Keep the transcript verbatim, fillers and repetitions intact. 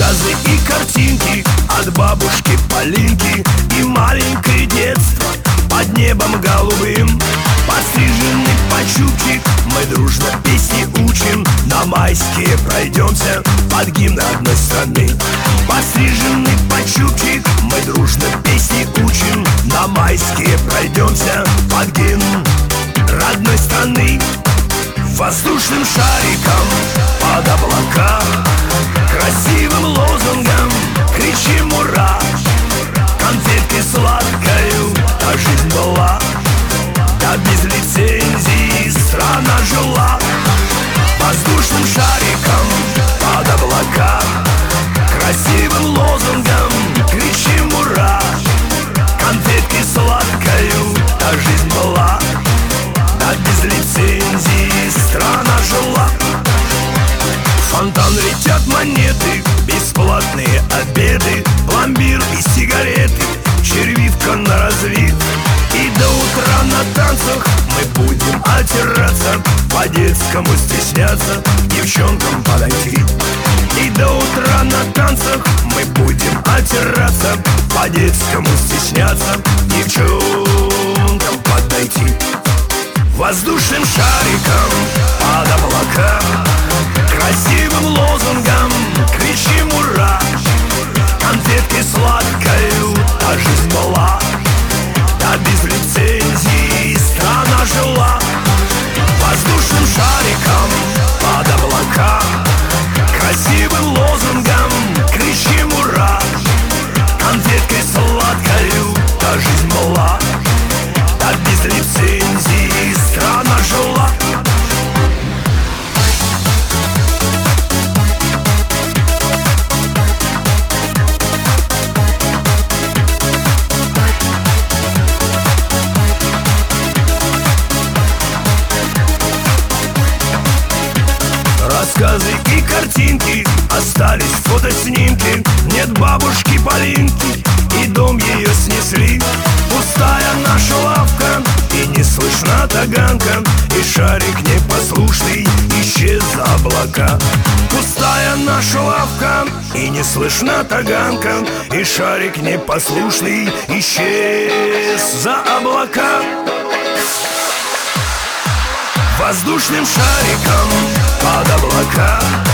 Рассказы и картинки от бабушки Полинки и маленькое детство под небом голубым. Постриженный под чубчик мы дружно песни учим, на майские пройдемся под гимн родной страны. Постриженный под чубчик мы дружно песни учим, на майские пройдемся под гимн родной страны. Воздушным шариком под облака, красивым лозунгом кричим ура. Конфеткой сладкою та жизнь была, да без лицензии страна жила. Воздушным шариком под облака, красивым лозунгом кричим ура. Конфеткой сладкою та жизнь была, да без лицензии страна жила. В фонтан летят монеты, бесплатные обеды, пломбир и сигареты, червивка на развид. И до утра на танцах мы будем отираться, по-детскому стесняться, девчонкам подойти. И до утра на танцах мы будем отираться, по-детскому стесняться, девчонкам подойти. Воздушным шариком под облака, красивым лозунгом кричим ура. Конфеткой сладкою та жизнь была, да без лицензии страна жила. Воздушным шариком под облака, красивым лозунгом кричим ура. Конфеткой сладкою та жизнь была, да без лицензии страна жила. Рассказы и картинки, остались фотоснимки. Нет бабушки Полинки, и дом ее снесли. Пустая наша лавка, и не слышна таганка, и шарик непослушный исчез за облака. Пустая наша лавка, и не слышна таганка, и шарик непослушный исчез за облака. Воздушным шариком под облака,